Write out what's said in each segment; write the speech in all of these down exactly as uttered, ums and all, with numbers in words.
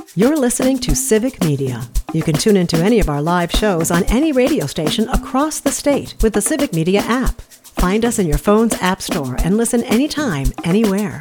You're listening to Civic Media. You can tune into any of our live shows on any radio station across the state with the Civic Media app. Find us in your phone's app store and listen anytime, anywhere.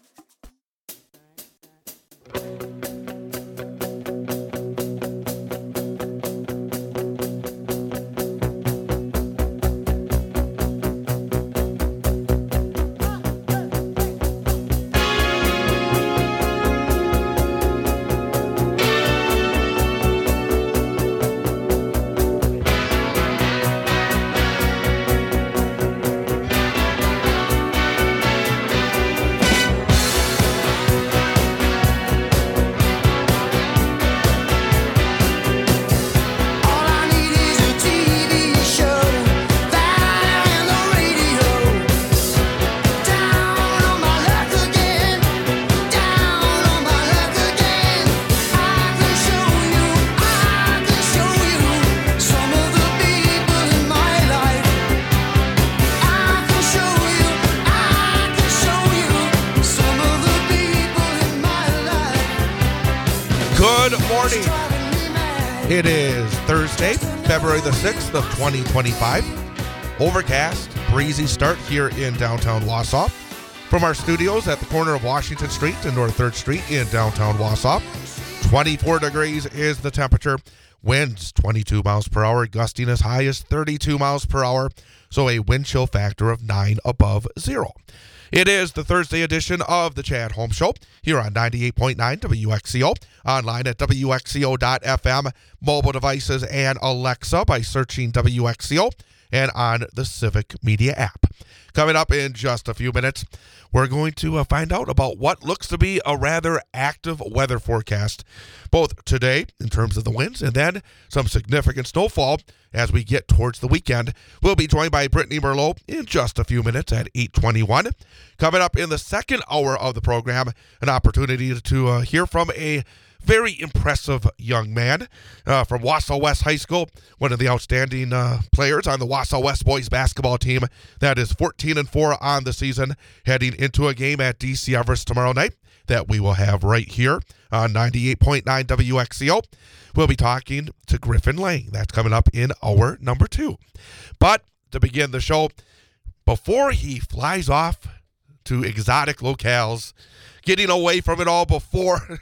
It is Thursday, February the sixth of twenty twenty-five. Overcast, breezy start here in downtown Wausau. From our studios at the corner of Washington Street and North third Street in downtown Wausau. twenty-four degrees is the temperature. Winds twenty-two miles per hour, gusting as high as thirty-two miles per hour. So a wind chill factor of nine above zero. It is the Thursday edition of the Chad Holmes Show here on ninety-eight point nine W X C O, online at W X C O dot F M, mobile devices and Alexa by searching W X C O, and on the Civic Media app. Coming up in just a few minutes, we're going to uh, find out about what looks to be a rather active weather forecast, both today in terms of the winds and then some significant snowfall as we get towards the weekend. We'll be joined by Brittany Merlot in just a few minutes at eight twenty-one. Coming up in the second hour of the program, an opportunity to uh, hear from a very impressive young man uh, from Wausau West High School, one of the outstanding uh, players on the Wausau West boys basketball team that is fourteen and four on the season, heading into a game at D C Everest tomorrow night that we will have right here on ninety-eight point nine W X C O. We'll be talking to Griffin Lang. That's coming up in hour number two. But to begin the show, before he flies off to exotic locales, getting away from it all before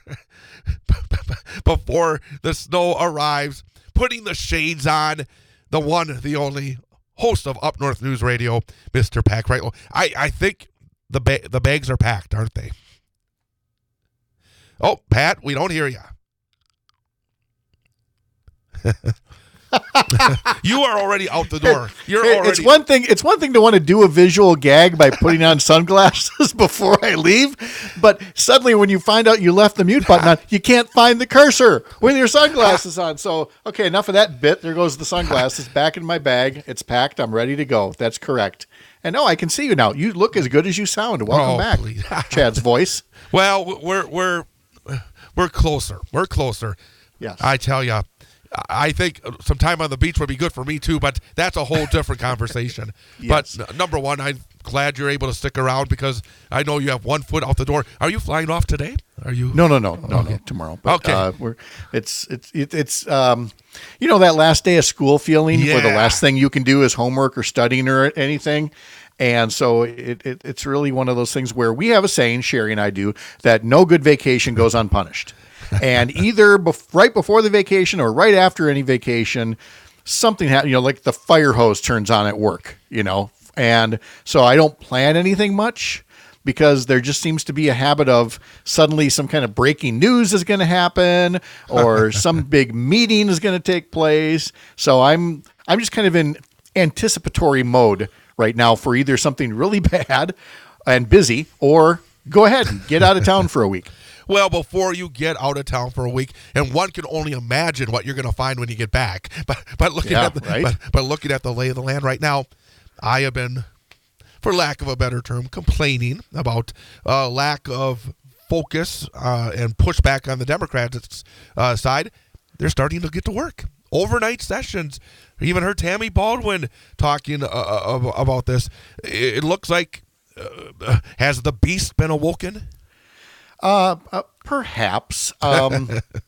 before the snow arrives, putting the shades on, the one, the only host of Up North News Radio, Mister Pat Kreitlow. I, I think the ba- the bags are packed, aren't they? Oh, Pat, we don't hear you. You are already out the door. You're Hey, already. It's one thing. It's one thing to want to do a visual gag by putting on sunglasses before I leave, but suddenly when you find out you left the mute button on, you can't find the cursor with your sunglasses on. So, okay, enough of that bit. There goes the sunglasses back in my bag. It's packed. I'm ready to go. That's correct. And no, I can see you now. You look as good as you sound. Welcome Oh, back, please. Chad's voice. Well, we're we're we're closer. We're closer. Yes. I tell you. I think some time on the beach would be good for me too, but that's a whole different conversation. Yes. But n- number one, I'm glad you're able to stick around because I know you have one foot out the door. Are you flying off today? Are you? No, no, no, no, Okay. no. Tomorrow. But, Okay. Uh, we're it's it's it, it's um, you know that last day of school feeling where the Yeah. last thing you can do is homework or studying or anything. And so it, it it's really one of those things where we have a saying, Sherry and I do, that no good vacation goes unpunished. And either bef- right before the vacation or right after any vacation, something happens, you know, like the fire hose turns on at work, you know. And so I don't plan anything much because there just seems to be a habit of suddenly some kind of breaking news is going to happen or some big meeting is going to take place. So I'm I'm just kind of in anticipatory mode right now for either something really bad and busy or go ahead and get out of town for a week. Well, before you get out of town for a week, and one can only imagine what you're going to find when you get back. But but looking Yeah, at the, right? but, but looking at the lay of the land right now, I have been, for lack of a better term, complaining about uh, lack of focus uh, and pushback on the Democrats' uh, side. They're starting to get to work. Overnight sessions. I even heard Tammy Baldwin talking uh, uh, about this. It, it looks like uh, has the beast been awoken? Uh, uh perhaps. Um,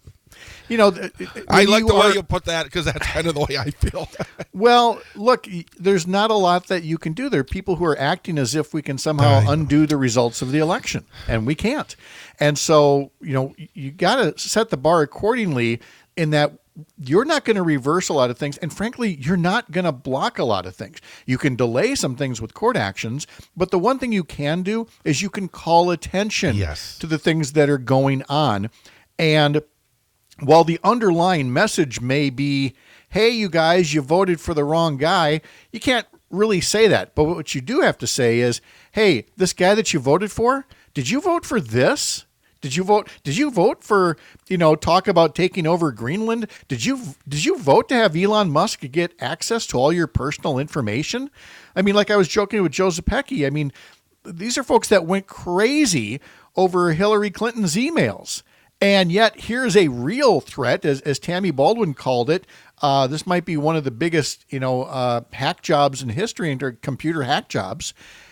you know, I like you the are, way you put that because that's kind of the way I feel. Well, look, there's not a lot that you can do. There are people who are acting as if we can somehow undo the results of the election, and we can't. And so, you know, you got to set the bar accordingly in that you're not going to reverse a lot of things. And frankly, you're not going to block a lot of things. You can delay some things with court actions, but the one thing you can do is you can call attention yes. to the things that are going on. And while the underlying message may be, hey, you guys, you voted for the wrong guy, you can't really say that. But what you do have to say is, hey, this guy that you voted for, did you vote for this? Did you vote? Did you vote for, you know, talk about taking over Greenland? Did you did you vote to have Elon Musk get access to all your personal information? I mean, like I was joking with Joe Zepecki. I mean, these are folks that went crazy over Hillary Clinton's emails. And yet here's a real threat, as, as Tammy Baldwin called it. Uh, this might be one of the biggest, you know, uh, hack jobs in history, into computer hack jobs.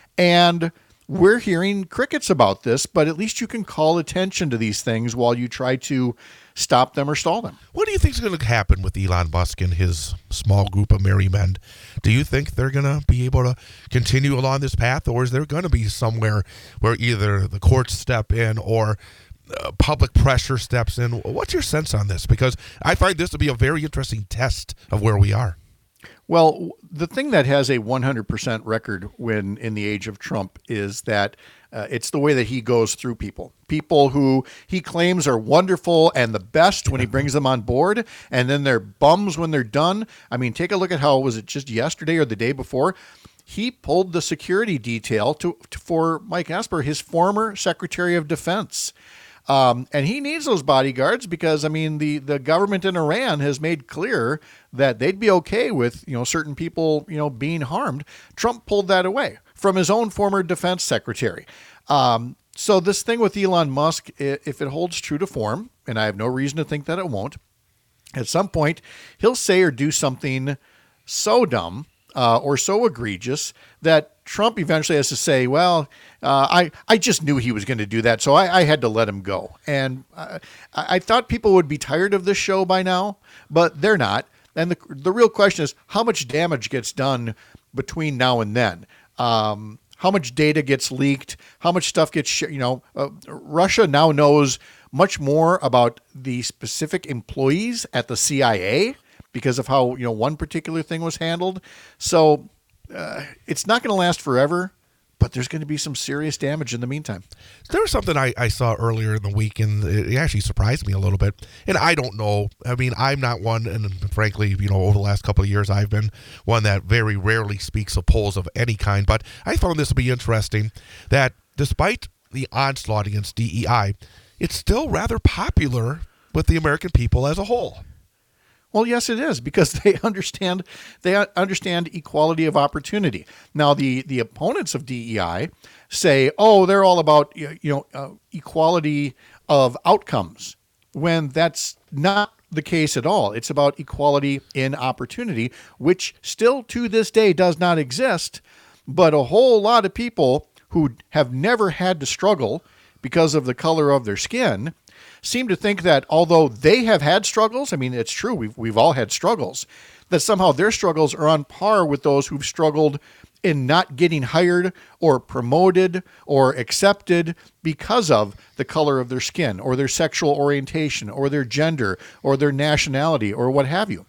And we're hearing crickets about this, but at least you can call attention to these things while you try to stop them or stall them. What do you think is going to happen with Elon Musk and his small group of merry men? Do you think they're going to be able to continue along this path, or is there going to be somewhere where either the courts step in or uh, public pressure steps in? What's your sense on this? Because I find this to be a very interesting test of where we are. Well, the thing that has a one hundred percent record when in the age of Trump is that uh, it's the way that he goes through people. People who he claims are wonderful and the best when he brings them on board, and then they're bums when they're done. I mean, take a look at how, was it just yesterday or the day before? He pulled the security detail to, to for Mike Esper, his former Secretary of Defense. Um, and he needs those bodyguards because, I mean, the, the government in Iran has made clear that they'd be okay with, you know, certain people, you know, being harmed. Trump pulled that away from his own former defense secretary. Um, so this thing with Elon Musk, if it holds true to form, and I have no reason to think that it won't, at some point he'll say or do something so dumb uh, or so egregious that Trump eventually has to say, well, uh, I, I just knew he was going to do that, so I, I had to let him go. And uh, I, I thought people would be tired of this show by now, but they're not. And the the real question is, how much damage gets done between now and then? Um, how much data gets leaked? How much stuff gets, sh- you know, uh, Russia now knows much more about the specific employees at the C I A because of how, you know, one particular thing was handled. So Uh, it's not going to last forever, but there's going to be some serious damage in the meantime. There was something I, I saw earlier in the week, and it actually surprised me a little bit. And I don't know. I mean, I'm not one, and frankly, you know, over the last couple of years, I've been one that very rarely speaks of polls of any kind. But I found this to be interesting, that despite the onslaught against D E I, it's still rather popular with the American people as a whole. Well, yes, it is, because they understand they understand equality of opportunity. Now, the the opponents of D E I say, "Oh, they're all about you know uh, equality of outcomes," when that's not the case at all. It's about equality in opportunity, which still to this day does not exist. But a whole lot of people who have never had to struggle because of the color of their skin seem to think that although they have had struggles, I mean, it's true, we've, we've all had struggles, that somehow their struggles are on par with those who've struggled in not getting hired or promoted or accepted because of the color of their skin or their sexual orientation or their gender or their nationality or what have you.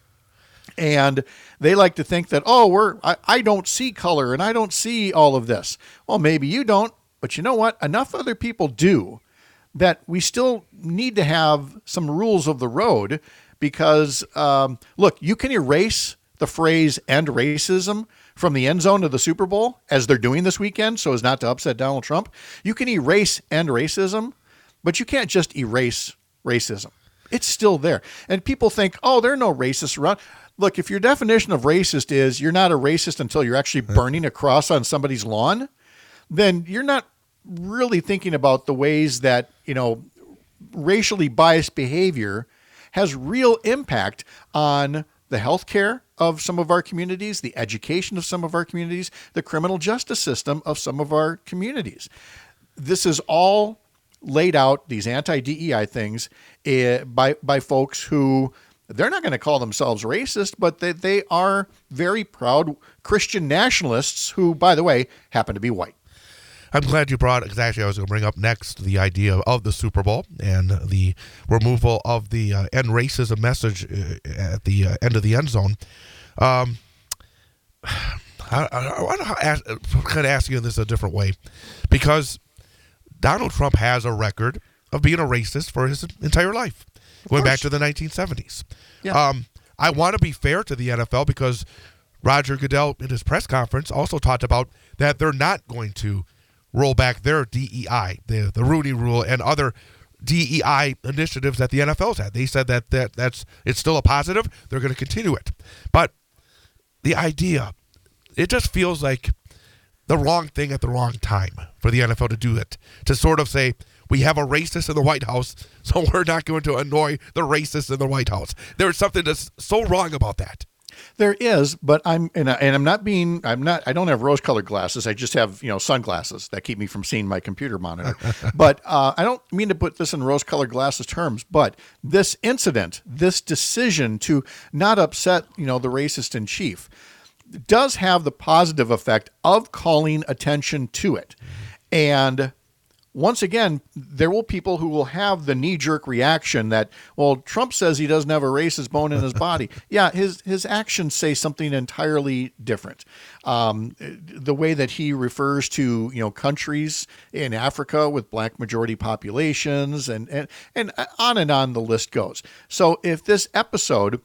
And they like to think that, oh, we're I, I don't see color and I don't see all of this. Well, maybe you don't, but you know what? Enough other people do that we still need to have some rules of the road because, um, look, you can erase the phrase "end racism" from the end zone of the Super Bowl, as they're doing this weekend, so as not to upset Donald Trump. You can erase "end racism," but you can't just erase racism. It's still there. And people think, oh, there are no racists around. Look, if your definition of racist is you're not a racist until you're actually burning a cross on somebody's lawn, then you're not really thinking about the ways that, you know, racially biased behavior has real impact on the healthcare of some of our communities, the education of some of our communities, the criminal justice system of some of our communities. This is all laid out, these anti-D E I things, uh, by by folks who, they're not going to call themselves racist, but they, they are very proud Christian nationalists who, by the way, happen to be white. I'm glad you brought exactly I was going to bring up next the idea of the Super Bowl and the removal of the uh, end racism message uh, at the uh, end of the end zone. Um, I, I, I want to ask, kind of ask you this a different way, because Donald Trump has a record of being a racist for his entire life, going back to the nineteen seventies. Yeah. Um, I want to be fair to the N F L, because Roger Goodell in his press conference also talked about that they're not going to roll back their D E I, the the Rooney Rule, and other D E I initiatives that the N F L's had. They said that, that that's it's still a positive. They're going to continue it. But the idea, it just feels like the wrong thing at the wrong time for the N F L to do it, to sort of say, we have a racist in the White House, so we're not going to annoy the racists in the White House. There's something that's so wrong about that. There is, but I'm and, I, and I'm not being I'm not I don't have rose-colored glasses. I just have, you know, sunglasses that keep me from seeing my computer monitor. But uh, I don't mean to put this in rose-colored glasses terms. But this incident, this decision to not upset, you know, the racist in chief, does have the positive effect of calling attention to it. And once again, there will people who will have the knee-jerk reaction that, well, Trump says he doesn't have a racist bone in his body. Yeah, his his actions say something entirely different. Um, the way that he refers to, you know, countries in Africa with black majority populations, and and and on and on the list goes. So if this episode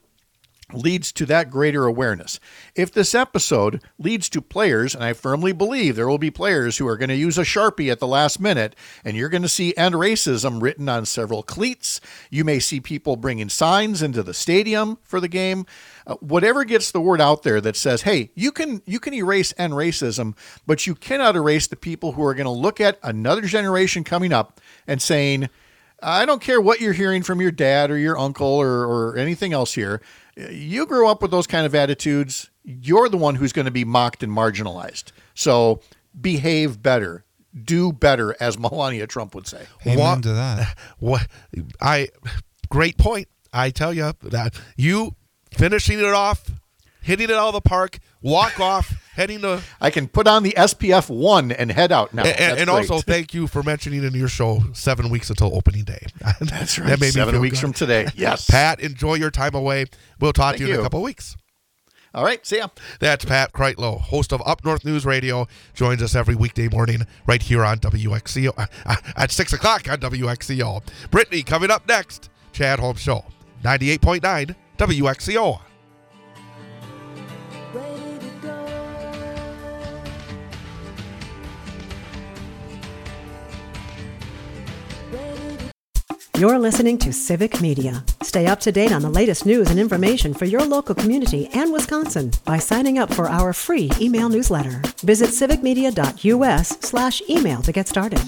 leads to that greater awareness, if this episode leads to players, and I firmly believe there will be players who are going to use a Sharpie at the last minute, and you're going to see end racism written on several cleats. You may see people bringing signs into the stadium for the game. Uh, whatever gets the word out there that says, hey, you can you can erase end racism, but you cannot erase the people who are going to look at another generation coming up and saying, I don't care what you're hearing from your dad or your uncle or, or anything else here. You grew up with those kind of attitudes. You're the one who's going to be mocked and marginalized. So behave better. Do better, as Melania Trump would say. Amen what, to that. What, I, great point. I tell you, that you finishing it off, hitting it out of the park, walk off, heading to... I can put on the S P F one and head out now. And, and also, thank you for mentioning in your show seven weeks until opening day. That's right. That made seven me weeks good. from today. Yes. Pat, enjoy your time away. We'll talk Thank to you, you in a couple of weeks. All right. See ya. That's Pat Kreitlow, host of Up North News Radio. Joins us every weekday morning right here on W X C O uh, at six o'clock on W X C O. Brittany coming up next. Chad Holmes Show, ninety-eight point nine W X C O. You're listening to Civic Media. Stay up to date on the latest news and information for your local community and Wisconsin by signing up for our free email newsletter. Visit civicmedia.us slash email to get started.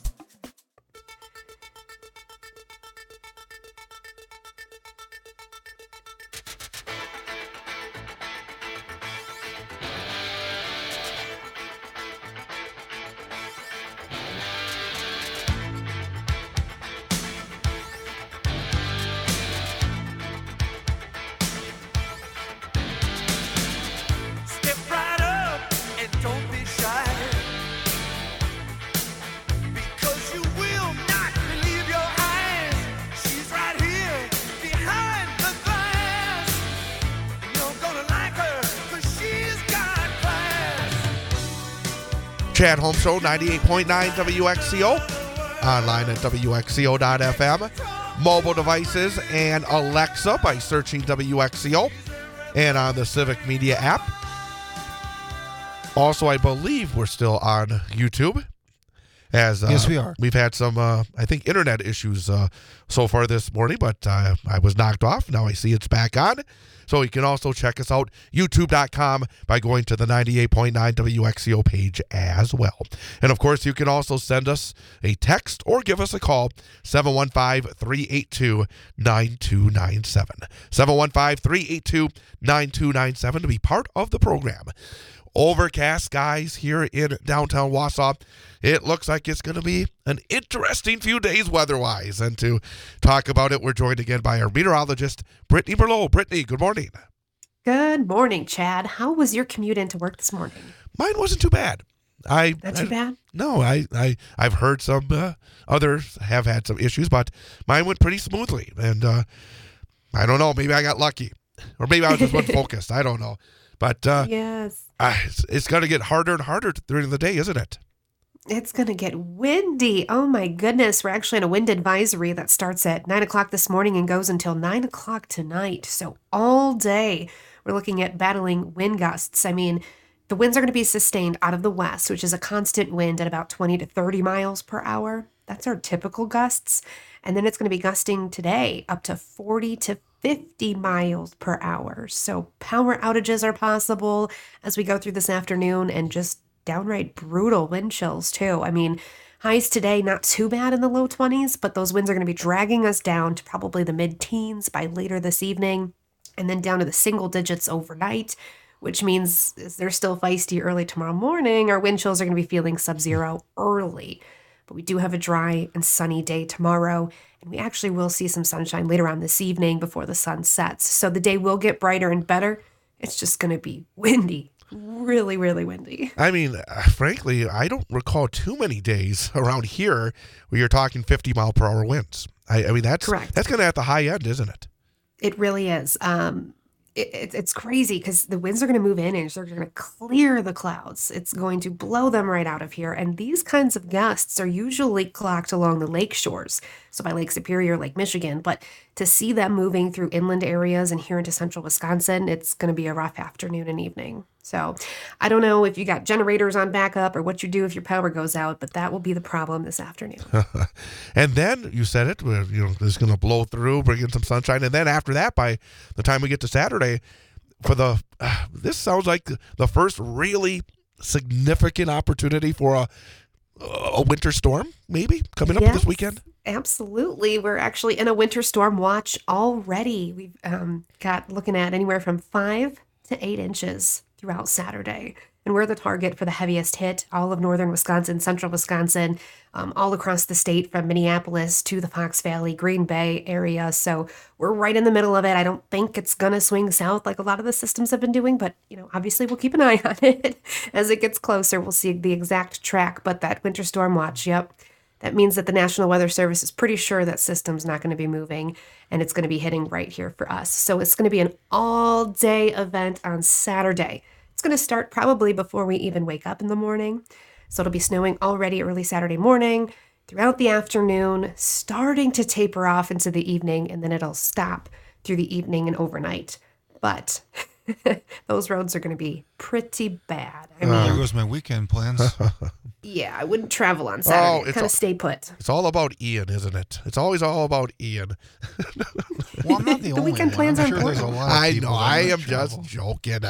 Chad Holmes Show, ninety-eight point nine W X C O. Online at W X C O dot F M. Mobile devices and Alexa by searching W X C O. And on the Civic Media app. Also, I believe we're still on YouTube. As uh, Yes, we are. We've had some, uh, I think, internet issues uh, so far this morning, but uh, I was knocked off. Now I see it's back on. So you can also check us out, youtube dot com, by going to the ninety-eight point nine W X C O page as well. And, of course, you can also send us a text or give us a call, seven one five, three eight two, nine two nine seven. seven one five, three eight two, nine two nine seven to be part of the program. Overcast skies here in downtown Wausau. It looks like it's going to be an interesting few days weather-wise. And to talk about it, we're joined again by our meteorologist, Brittany Berlow. Brittany, good morning. Good morning, Chad. How was your commute into work this morning? Mine wasn't too bad. I Not too I, bad? No, I, I, I've heard some uh, others have had some issues, but mine went pretty smoothly. And uh, I don't know, maybe I got lucky. Or maybe I was just unfocused. I don't know. But uh, yes. uh, it's, it's going to get harder and harder during the day, isn't it? It's going to get windy. Oh, my goodness. We're actually in a wind advisory that starts at nine o'clock this morning and goes until nine o'clock tonight. So all day, we're looking at battling wind gusts. I mean, the winds are going to be sustained out of the west, which is a constant wind at about twenty to thirty miles per hour. That's our typical gusts. And then it's going to be gusting today up to forty to fifty miles per hour. So power outages are possible as we go through this afternoon, and just downright brutal wind chills too. I mean, highs today, not too bad in the low twenties, but those winds are going to be dragging us down to probably the mid-teens by later this evening, and then down to the single digits overnight, which means they're still feisty early tomorrow morning. Our wind chills are going to be feeling sub-zero early. But we do have a dry and sunny day tomorrow, and we actually will see some sunshine later on this evening before the sun sets. So the day will get brighter and better. It's just going to be windy, really, really windy. I mean, uh, frankly, I don't recall too many days around here where you're talking fifty mile per hour winds. I, I mean, that's Correct. That's going to at the high end, isn't it? It really is. Um, it, it, it's crazy because the winds are going to move in and they're going to clear the clouds. It's going to blow them right out of here. And these kinds of gusts are usually clocked along the lake shores, so by Lake Superior, Lake Michigan. But to see them moving through inland areas and here into central Wisconsin, it's going to be a rough afternoon and evening. So I don't know if you got generators on backup or what you do if your power goes out, but that will be the problem this afternoon. And then you said it, you know, it's going to blow through, bring in some sunshine. And then after that, by the time we get to Saturday, for the uh, this sounds like the first really significant opportunity for a a winter storm, maybe coming up Yes, this weekend. Absolutely. We're actually in a winter storm watch already. We've um, got looking at anywhere from five to eight inches throughout Saturday. And we're the target for the heaviest hit, all of northern Wisconsin, central Wisconsin, um, all across the state from Minneapolis to the Fox Valley, Green Bay area. So we're right in the middle of it. I don't think it's going to swing south like a lot of the systems have been doing, but, you know, obviously we'll keep an eye on it. As it gets closer, we'll see the exact track. But that winter storm watch, yep, that means that the National Weather Service is pretty sure that system's not going to be moving, and it's going to be hitting right here for us. So it's going to be an all-day event on Saturday. It's going to start probably before we even wake up in the morning. So it'll be snowing already early Saturday morning, throughout the afternoon, starting to taper off into the evening, and then it'll stop through the evening and overnight. But those roads are going to be pretty bad. I mean, Uh, there goes my weekend plans. yeah, I wouldn't travel on Saturday. it's kind all- of stay put. It's all about Ian, isn't it? It's always all about Ian. Well, I'm not the, The only weekend one. plans I'm are sure there's a important. lot of I people know. that I would am travel. just joking.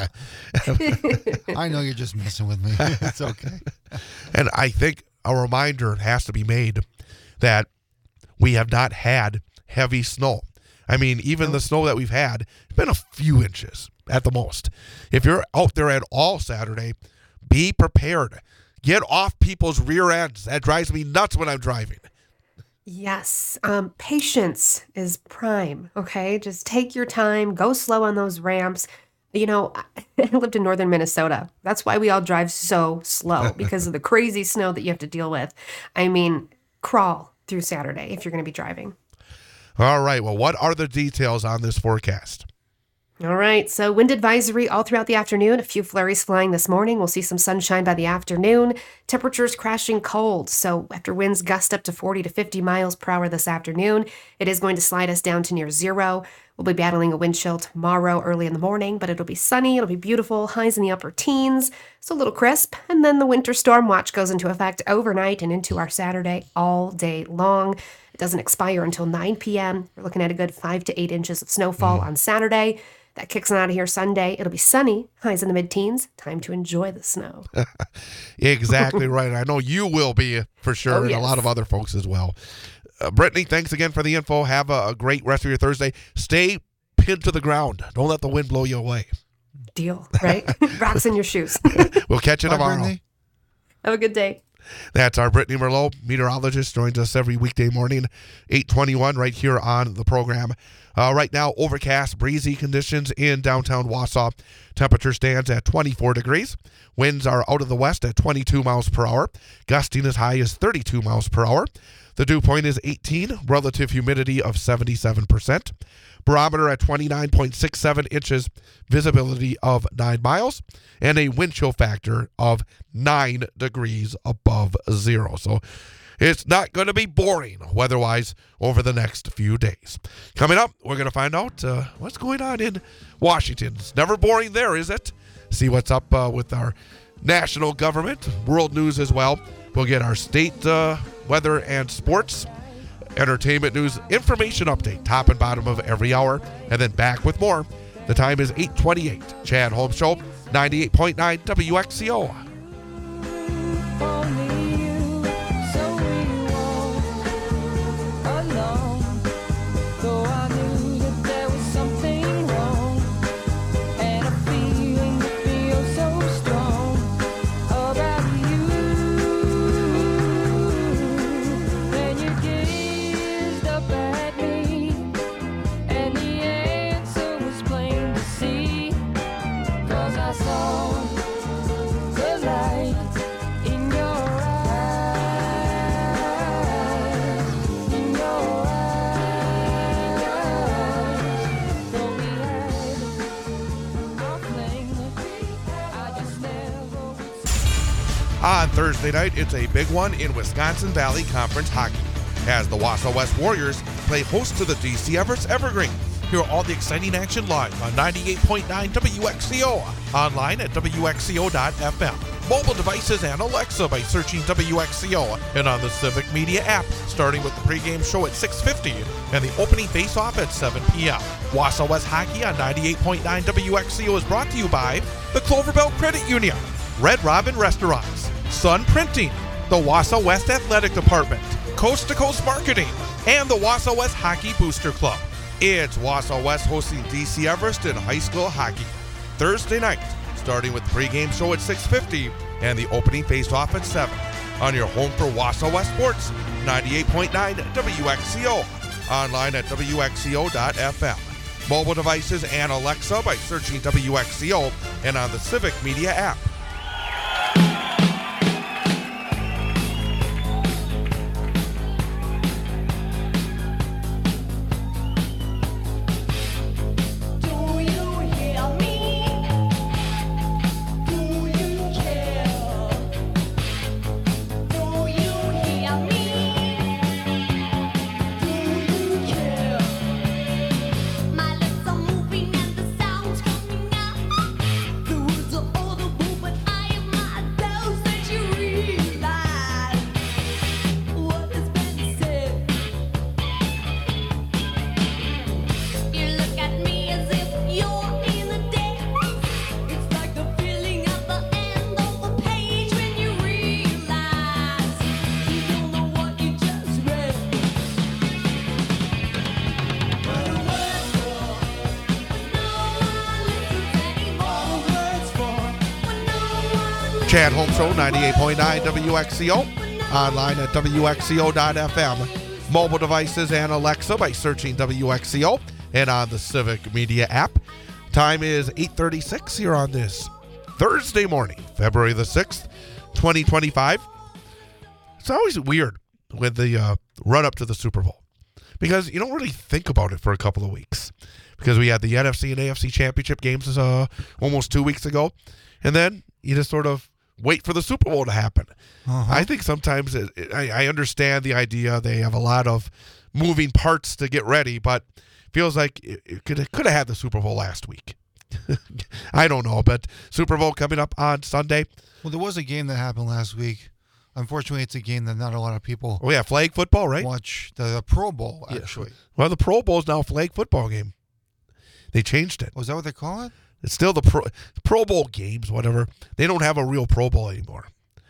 Uh, I know you're just messing with me. It's okay. And I think a reminder has to be made that we have not had heavy snow. I mean, even the snow that we've had, it's been a few inches at the most. If you're out there at all Saturday, be prepared. Get off people's rear ends. That drives me nuts when I'm driving. Yes. Um, patience is prime. Okay. Just take your time, go slow on those ramps. You know, I lived in northern Minnesota. That's why we all drive so slow, because of the crazy snow that you have to deal with. I mean, crawl through Saturday if you're going to be driving. All right. Well, what are the details on this forecast? All right, so wind advisory all throughout the afternoon. A few flurries flying this morning. We'll see some sunshine by the afternoon. Temperatures crashing cold. So after winds gust up to forty to fifty miles per hour this afternoon, it is going to slide us down to near zero. We'll be battling a wind chill tomorrow early in the morning, but it'll be sunny. It'll be beautiful. Highs in the upper teens, so a little crisp. And then the winter storm watch goes into effect overnight and into our Saturday all day long. It doesn't expire until nine p.m. We're looking at a good five to eight inches of snowfall on Saturday. That kicks on out of here Sunday. It'll be sunny, highs in the mid-teens. Time to enjoy the snow. Exactly right. I know you will be for sure, Oh, and a yes. lot of other folks as well. Uh, Brittany, thanks again for the info. Have a, a great rest of your Thursday. Stay pinned to the ground. Don't let the wind blow you away. deal, right? Rocks in your shoes. We'll catch you Bye, tomorrow. Brittany. Have a good day. That's our Brittany Merlot, meteorologist, joins us every weekday morning, eight twenty-one, right here on the program. Uh, right now, overcast, breezy conditions in downtown Wausau. Temperature stands at twenty-four degrees. Winds are out of the west at twenty-two miles per hour. Gusting as high as thirty-two miles per hour. The dew point is eighteen, relative humidity of seventy-seven percent. Barometer at twenty-nine point six seven inches, visibility of nine miles, and a wind chill factor of nine degrees above zero. So it's not going to be boring weather-wise over the next few days. Coming up, we're going to find out uh, what's going on in Washington. It's never boring there, is it? See what's up uh, with our national government, world news as well. We'll get our state uh, weather and sports, entertainment news, information update, top and bottom of every hour, and then back with more. The time is eight twenty-eight. Chad Holmes Show, ninety-eight point nine W X C O. On Thursday night, it's a big one in Wisconsin Valley Conference hockey as the Wausau West Warriors play host to the D C Everest Evergreen. Hear all the exciting action live on ninety-eight point nine W X C O, online at W X C O dot F M. Mobile devices and Alexa by searching W X C O, and on the Civic Media app, starting with the pregame show at six fifty and the opening face-off at seven p.m. Wausau West Hockey on ninety-eight point nine W X C O is brought to you by the Clover Belt Credit Union, Red Robin Restaurants, Sun Printing, the Wausau West Athletic Department, Coast to Coast Marketing, and the Wausau West Hockey Booster Club. It's Wausau West hosting D C Everest in high school hockey Thursday night, starting with the pregame show at six fifty and the opening face-off at seven. On your home for Wausau West Sports, ninety-eight point nine W X C O, online at W X C O dot F M. Mobile devices and Alexa by searching W X C O and on the Civic Media app. Chad Holmes Show, ninety-eight point nine W X C O, online at W X C O dot F M. Mobile devices and Alexa by searching W X C O and on the Civic Media app. Time is eight thirty-six here on this Thursday morning, February the sixth, twenty twenty-five. It's always weird with the uh, run-up to the Super Bowl because you don't really think about it for a couple of weeks because we had the N F C and A F C championship games uh, almost two weeks ago, and then you just sort of wait for the Super Bowl to happen. Uh-huh. I think sometimes it, it, I, I understand the idea. They have a lot of moving parts to get ready, but feels like it, it could, it could have had the Super Bowl last week. I don't know, but Super Bowl coming up on Sunday. Well, there was a game that happened last week. Unfortunately, it's a game that not a lot of people Oh, yeah, flag football, right? watch. The, the Pro Bowl, actually. Yeah. Well, the Pro Bowl is now a flag football game. They changed it. Was that what they call it? It's still the Pro, Pro Bowl games, whatever. They don't have a real Pro Bowl anymore.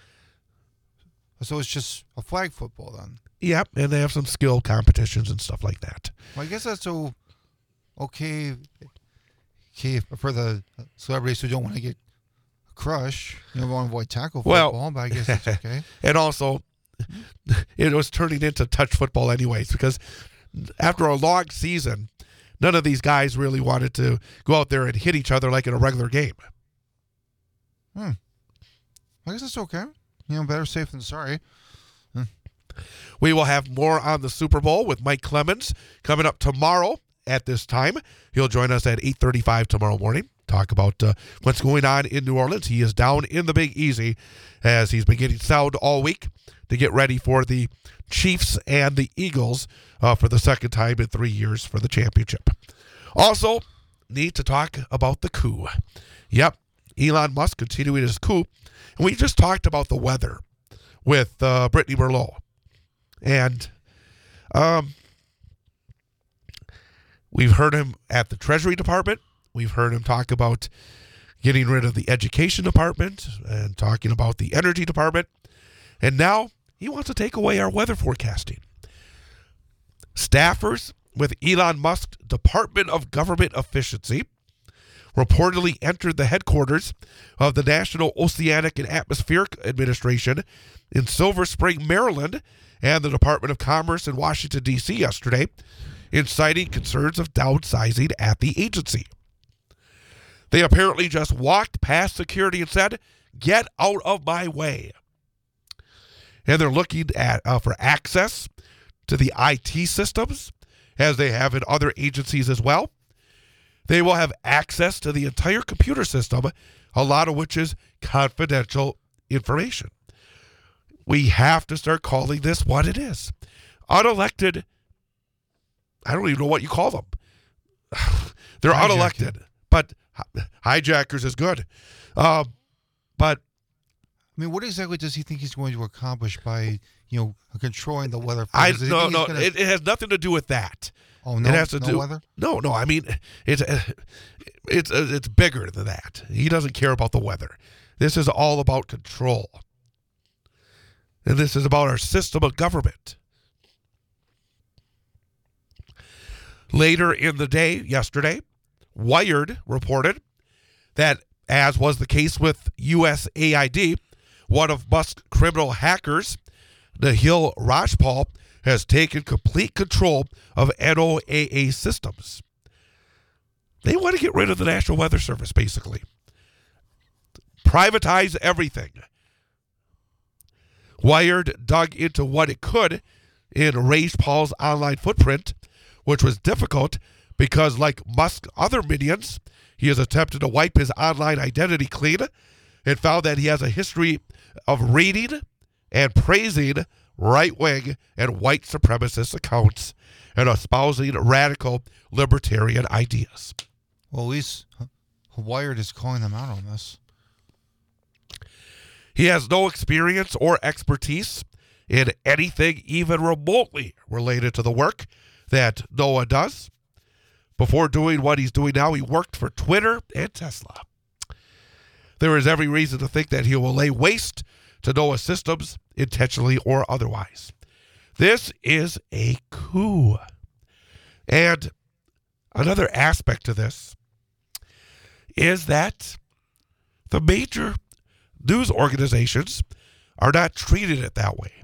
So it's just a flag football then? Yep, and they have some skill competitions and stuff like that. Well, I guess that's so okay. okay, for the celebrities who don't want to get crushed, you know, want to avoid tackle Well- football, but I guess it's okay. And also, it was turning into touch football anyways, because after a long season, none of these guys really wanted to go out there and hit each other like in a regular game. Hmm. I guess it's okay. You know, better safe than sorry. We will have more on the Super Bowl with Mike Clemens coming up tomorrow at this time. He'll join us at eight thirty-five tomorrow morning. Talk about uh, what's going on in New Orleans. He is down in the Big Easy as he's been getting sound all week to get ready for the Chiefs and the Eagles uh, for the second time in three years for the championship. Also, need to talk about the coup. Yep, Elon Musk continuing his coup. And we just talked about the weather with uh, Brittany Merlot. And um, we've heard him at the Treasury Department. We've heard him talk about getting rid of the Education Department and talking about the Energy Department. And now he wants to take away our weather forecasting. Staffers with Elon Musk's Department of Government Efficiency reportedly entered the headquarters of the National Oceanic and Atmospheric Administration in Silver Spring, Maryland, and the Department of Commerce in Washington, D C yesterday, inciting concerns of downsizing at the agency. They apparently just walked past security and said, "Get out of my way." And they're looking at uh, for access to the I T systems, as they have in other agencies as well. They will have access to the entire computer system, a lot of which is confidential information. We have to start calling this what it is. Unelected, I don't even know what you call them. They're Hijacker. unelected, but hijackers is good. Um, but I mean, what exactly does he think he's going to accomplish by, you know, controlling the weather? I Does he no think he's no gonna- it, it has nothing to do with that. Oh no, it has to no do weather. no no. I mean, it's it's it's bigger than that. He doesn't care about the weather. This is all about control, and this is about our system of government. Later in the day, yesterday, Wired reported that, as was the case with U S A I D, one of Musk's criminal hackers, Nahil Rajpal, has taken complete control of N O A A systems. They want to get rid of the National Weather Service, basically. Privatize everything. Wired dug into what it could in Rajpal's online footprint, which was difficult because, like Musk's other minions, he has attempted to wipe his online identity clean and found that he has a history of raiding and praising right-wing and white supremacist accounts and espousing radical libertarian ideas. Well, at least Wired is calling them out on this. He has no experience or expertise in anything even remotely related to the work that Noah does. Before doing what he's doing now, he worked for Twitter and Tesla. There is every reason to think that he will lay waste to Noah's systems, intentionally or otherwise. This is a coup. And another aspect to this is that the major news organizations are not treating it that way.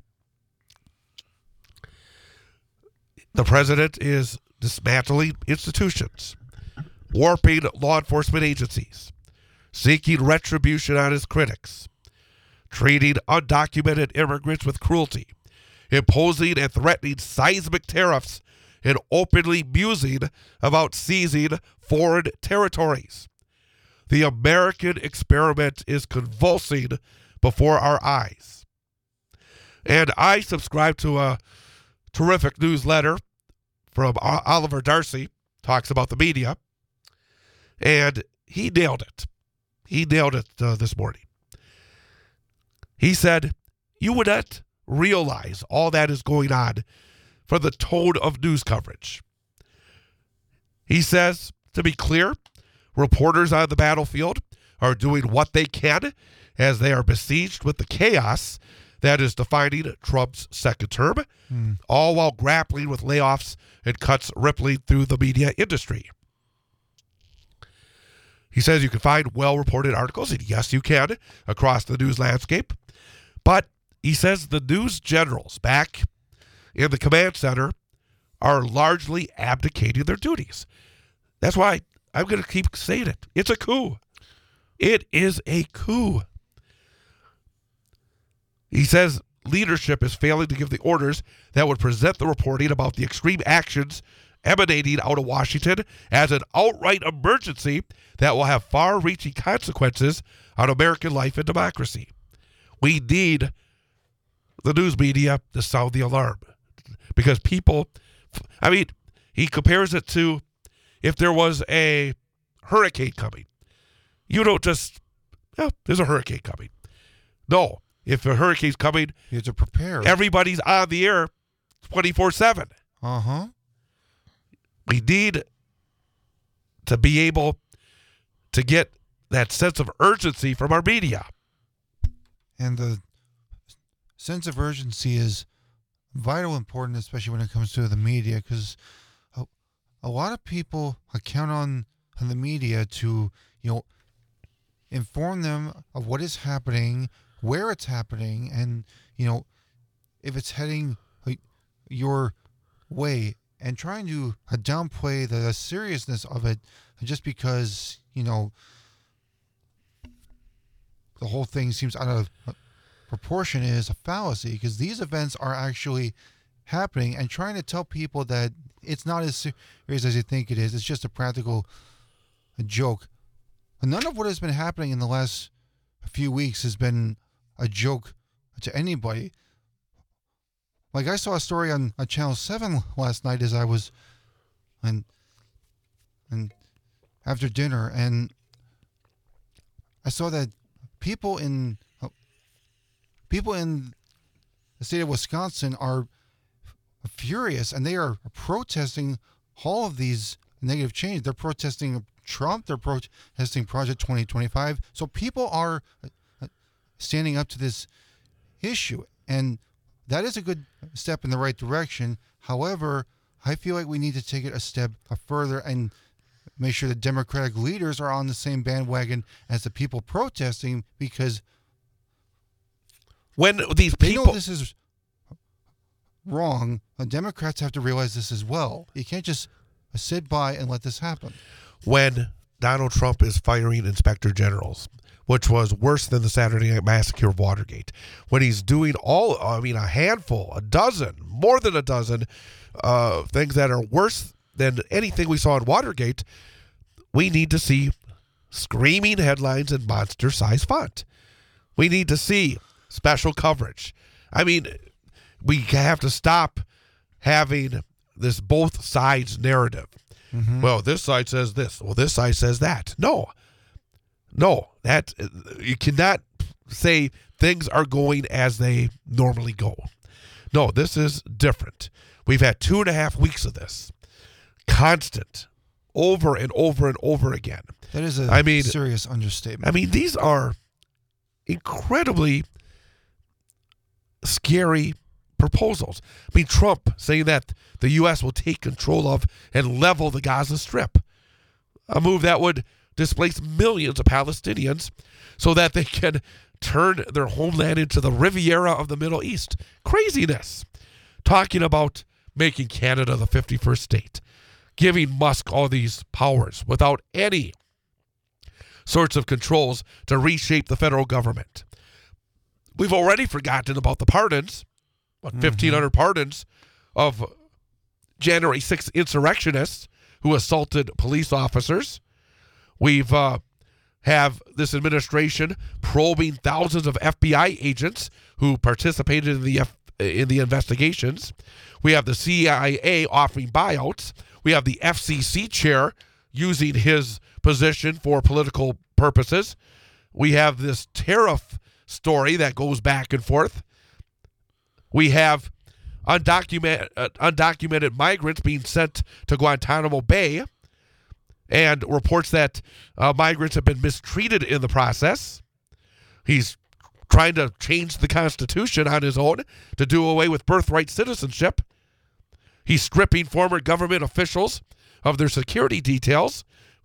The president is dismantling institutions, warping law enforcement agencies, seeking retribution on his critics, treating undocumented immigrants with cruelty, imposing and threatening seismic tariffs, and openly musing about seizing foreign territories. The American experiment is convulsing before our eyes. And I subscribe to a terrific newsletter from Oliver Darcy, talks about the media, and he nailed it. He nailed it uh, this morning. He said, "You would not realize all that is going on for the tone of news coverage." He says, to be clear, reporters on the battlefield are doing what they can as they are besieged with the chaos that is defining Trump's second term, mm. all while grappling with layoffs and cuts rippling through the media industry. He says you can find well-reported articles, and yes, you can, across the news landscape. But he says the news generals back in the command center are largely abdicating their duties. That's why I'm going to keep saying it. It's a coup. It is a coup. He says leadership is failing to give the orders that would present the reporting about the extreme actions emanating out of Washington as an outright emergency that will have far-reaching consequences on American life and democracy. We need the news media to sound the alarm because people, I mean, he compares it to if there was a hurricane coming. You don't just, oh, there's a hurricane coming. No, if a hurricane's coming, You have to prepare. everybody's on the air twenty-four seven. Uh-huh. We need to be able to get that sense of urgency from our media. And the sense of urgency is vital important, especially when it comes to the media, because a, a lot of people count on, on the media to, you know, inform them of what is happening, where it's happening, and, you know, if it's heading like, your way, and trying to uh, downplay the seriousness of it just because, you know, the whole thing seems out of proportion is a fallacy, because these events are actually happening, and trying to tell people that it's not as serious as you think it is. It's just a practical a joke. And none of what has been happening in the last few weeks has been a joke to anybody. Like, I saw a story on, on Channel seven last night as I was and and after dinner, and I saw that people in people in the state of Wisconsin are furious, and they are protesting all of these negative change. They're protesting Trump. They're protesting Project twenty twenty-five. So people are standing up to this issue, and that is a good step in the right direction. However, I feel like we need to take it a step further and make sure the Democratic leaders are on the same bandwagon as the people protesting, because When these they people, know this is wrong. The Democrats have to realize this as well. You can't just sit by and let this happen. when Donald Trump is firing inspector generals, which was worse than the Saturday Night Massacre of Watergate, when he's doing all, I mean, a handful, a dozen, more than a dozen uh, things that are worse than anything we saw in Watergate, we need to see screaming headlines in monster-sized font. We need to see special coverage. I mean, we have to stop having this both sides narrative. Mm-hmm. Well, this side says this. Well, this side says that. No. No. That you cannot say things are going as they normally go. No, this is different. We've had two and a half weeks of this. Constant. Over and over and over again. That is a I mean, serious understatement. I mean, these are incredibly scary proposals. I mean, Trump saying that the U S will take control of and level the Gaza Strip, a move that would displace millions of Palestinians so that they can turn their homeland into the Riviera of the Middle East. Craziness. Talking about making Canada the fifty-first state, giving Musk all these powers without any sorts of controls to reshape the federal government. We've already forgotten about the pardons, what, fifteen hundred mm-hmm. pardons of January sixth insurrectionists who assaulted police officers. We've uh, have this administration probing thousands of F B I agents who participated in the F- in the investigations. We have the C I A offering buyouts. We have the F C C chair using his position for political purposes. We have this tariff story that goes back and forth. We have undocumented, uh, undocumented migrants being sent to Guantanamo Bay, and reports that uh, migrants have been mistreated in the process. He's trying to change the Constitution on his own to do away with birthright citizenship. He's stripping former government officials of their security details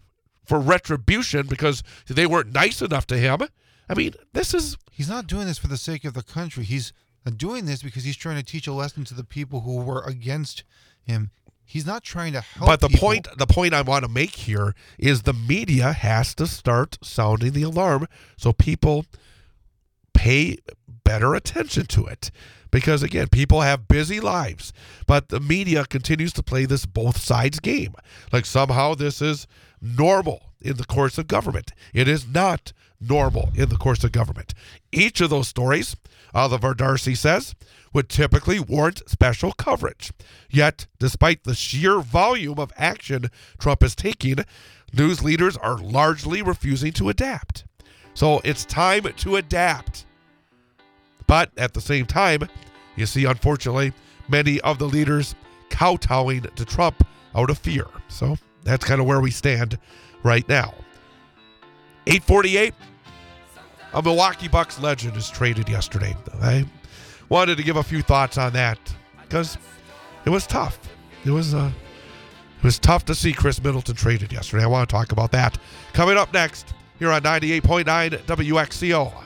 for retribution because they weren't nice enough to him. I mean, this is... He's not doing this for the sake of the country. He's doing this because he's trying to teach a lesson to the people who were against him. He's not trying to help But the people. point the point I want to make here is the media has to start sounding the alarm so people pay better attention to it. Because, again, people have busy lives, but the media continues to play this both sides game. Like somehow this is normal in the course of government. It is not normal in the course of government. Each of those stories, Oliver Darcy says, would typically warrant special coverage. Yet, despite the sheer volume of action Trump is taking, news leaders are largely refusing to adapt. So it's time to adapt. But at the same time, you see, unfortunately, many of the leaders kowtowing to Trump out of fear. So that's kind of where we stand right now. eight forty-eight, a Milwaukee Bucks legend is traded yesterday. I wanted to give a few thoughts on that because it was tough. It was uh, it was tough to see Chris Middleton traded yesterday. I want to talk about that. Coming up next here on ninety-eight point nine W X C O.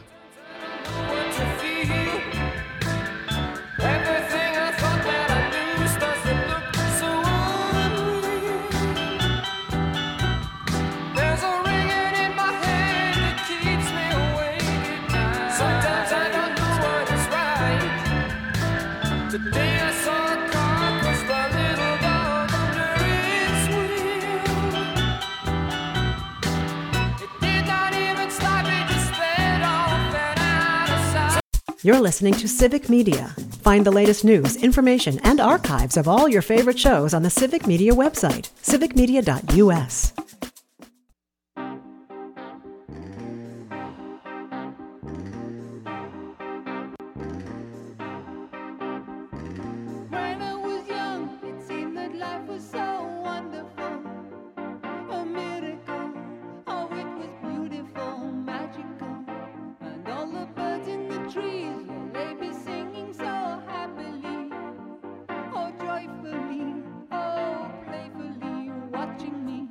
You're listening to Civic Media. Find the latest news, information, and archives of all your favorite shows on the Civic Media website, civic media dot U S. When I was young, it seemed that life was so wonderful, a miracle. Oh, it was beautiful, magical, and all the birds in the trees, well, they be singing so happily, oh, joyfully, oh, playfully, watching me.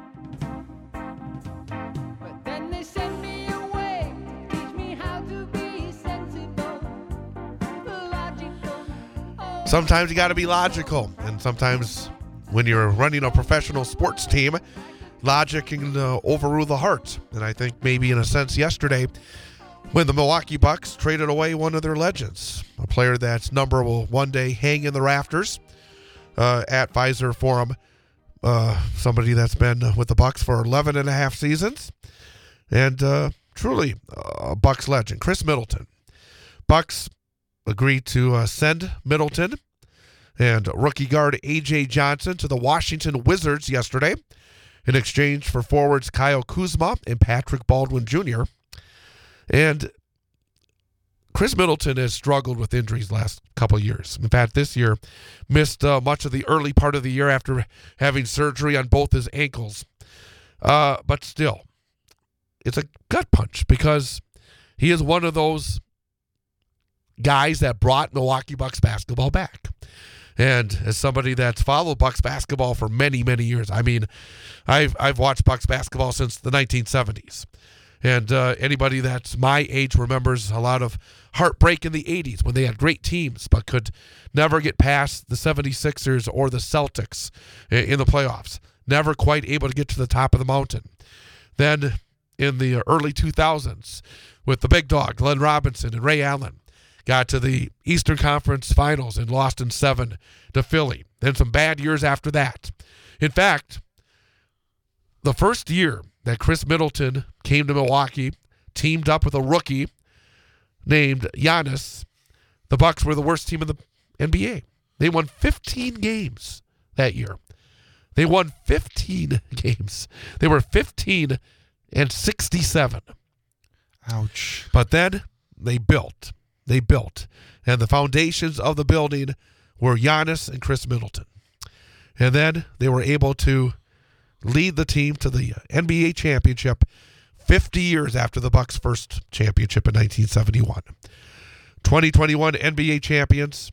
But then they sent me away to teach me how to be sensible, logical. Oh, Sometimes you got to be logical, and sometimes when you're running a professional sports team, logic can uh, overrule the heart. And I think maybe in a sense yesterday, when the Milwaukee Bucks traded away one of their legends, a player that's number will one day hang in the rafters uh, at Pfizer Forum, uh, somebody that's been with the Bucks for eleven and a half seasons, and uh, truly a Bucks legend, Chris Middleton. Bucks agreed to uh, send Middleton and rookie guard A J Johnson to the Washington Wizards yesterday in exchange for forwards Kyle Kuzma and Patrick Baldwin Junior And Chris Middleton has struggled with injuries the last couple of years. In fact, this year missed uh, much of the early part of the year after having surgery on both his ankles. Uh, but still, it's a gut punch because he is one of those guys that brought Milwaukee Bucks basketball back. And as somebody that's followed Bucks basketball for many, many years, I mean, I've I've watched Bucks basketball since the nineteen seventies. And uh, anybody that's my age remembers a lot of heartbreak in the eighties when they had great teams but could never get past the seventy-sixers or the Celtics in the playoffs. Never quite able to get to the top of the mountain. Then in the early two thousands with the big dog, Glenn Robinson and Ray Allen, got to the Eastern Conference Finals and lost in seven to Philly. Then some bad years after that. In fact, the first year that Chris Middleton came to Milwaukee, teamed up with a rookie named Giannis, the Bucks were the worst team in the N B A. They won fifteen games that year. They won fifteen games. They were fifteen and sixty-seven. Ouch. But then they built. They built. And the foundations of the building were Giannis and Chris Middleton. And then they were able to lead the team to the N B A championship fifty years after the Bucks' first championship in nineteen seventy-one. twenty twenty-one N B A champions.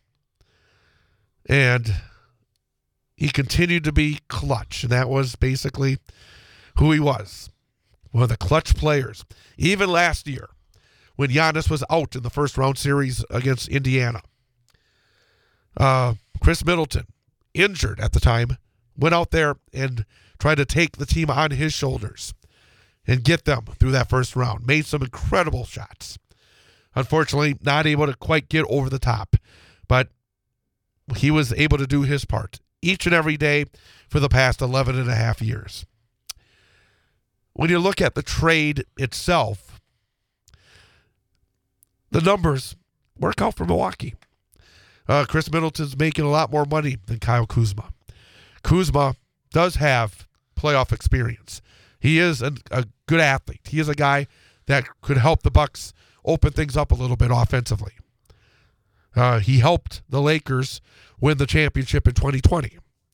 And he continued to be clutch. And that was basically who he was. One of the clutch players. Even last year, when Giannis was out in the first round series against Indiana. Uh, Chris Middleton, injured at the time, went out there and tried to take the team on his shoulders and get them through that first round. Made some incredible shots. Unfortunately, not able to quite get over the top, but he was able to do his part each and every day for the past eleven and a half years. When you look at the trade itself, the numbers work out for Milwaukee. Uh, Chris Middleton's making a lot more money than Kyle Kuzma. Kuzma does have playoff experience. He is a, a good athlete. He is a guy that could help the Bucks open things up a little bit offensively. Uh, he helped the Lakers win the championship in twenty twenty.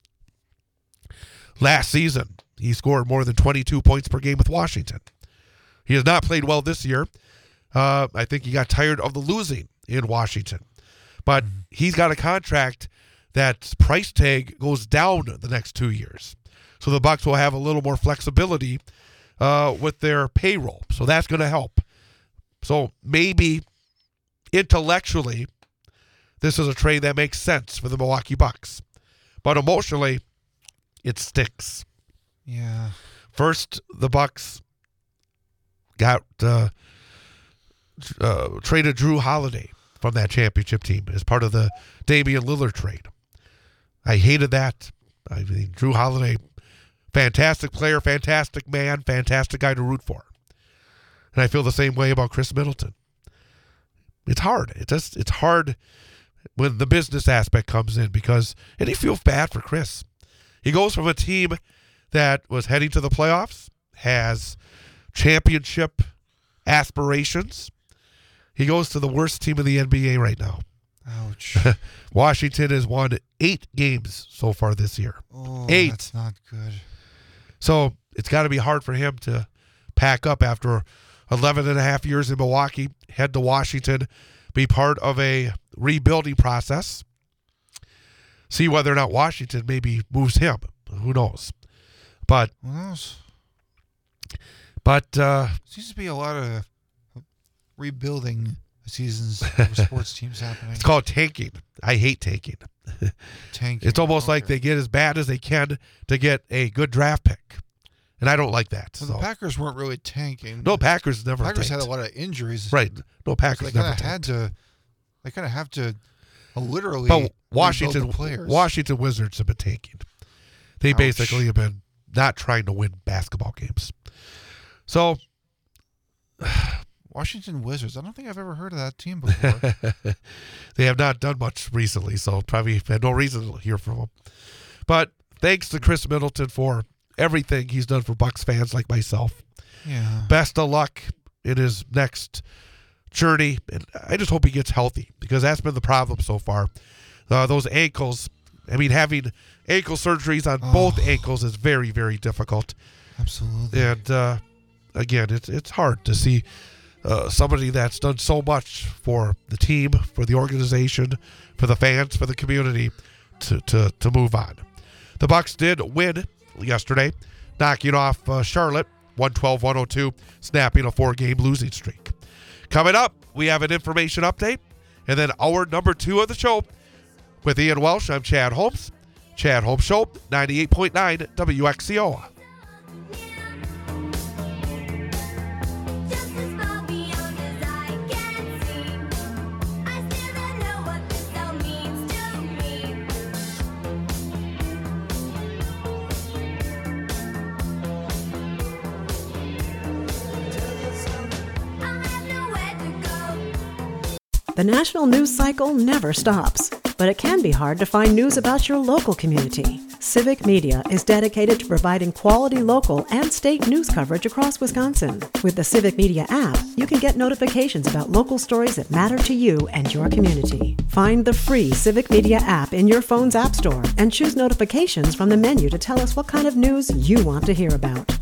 Last season, he scored more than twenty-two points per game with Washington. He has not played well this year. Uh, I think he got tired of the losing in Washington. But he's got a contract that price tag goes down the next two years. So the Bucks will have a little more flexibility uh, with their payroll. So that's going to help. So maybe intellectually, this is a trade that makes sense for the Milwaukee Bucks. But emotionally, it sticks. Yeah. First, the Bucks got uh, uh, traded Drew Holiday from that championship team as part of the Damian Lillard trade. I hated that. I mean, Drew Holiday, fantastic player, fantastic man, fantastic guy to root for. And I feel the same way about Chris Middleton. It's hard. It just it's hard when the business aspect comes in because, and you feel bad for Chris. He goes from a team that was heading to the playoffs, has championship aspirations. He goes to the worst team in the N B A right now. Ouch. Washington has won eight games so far this year. Oh, eight. That's not good. So it's got to be hard for him to pack up after eleven and a half years in Milwaukee, head to Washington, be part of a rebuilding process, see whether or not Washington maybe moves him. Who knows? But, Who knows? but uh, Seems to be a lot of rebuilding seasons for sports teams happening. it's called tanking. I hate tanking. Tanking. It's almost like Okay. they get as bad as they can to get a good draft pick. And I don't like that. So So. the Packers weren't really tanking. No, Packers never Packers tanked. had a lot of injuries. Right. No, So Packers they kind never of had tanked. to. They kind of have to uh, literally. But rebuild Washington, the players. Washington Wizards have been tanking. They Ouch. basically have been not trying to win basketball games. So, Washington Wizards. I don't think I've ever heard of that team before. they have not done much recently, so probably had no reason to hear from them. But thanks to Chris Middleton for everything he's done for Bucks fans like myself. Yeah. Best of luck in his next journey, and I just hope he gets healthy because that's been the problem so far. Uh, those ankles, I mean, having ankle surgeries on Oh. both ankles is very, very difficult. Absolutely. And uh, again, it's it's hard to see uh, somebody that's done so much for the team, for the organization, for the fans, for the community to to, to move on. The Bucks did win yesterday, knocking off uh, Charlotte one twelve one oh two, snapping a four-game losing streak. Coming up, we have an information update, and then hour number two of the show with Ian Welsh. I'm Chad Holmes. Chad Holmes Show, ninety-eight point nine W X C O. Just as far beyond as I can see, I still don't know what this all means to me. I have nowhere to go. The national news cycle never stops, but it can be hard to find news about your local community. Civic Media is dedicated to providing quality local and state news coverage across Wisconsin. With the Civic Media app, you can get notifications about local stories that matter to you and your community. Find the free Civic Media app in your phone's app store and choose notifications from the menu to tell us what kind of news you want to hear about.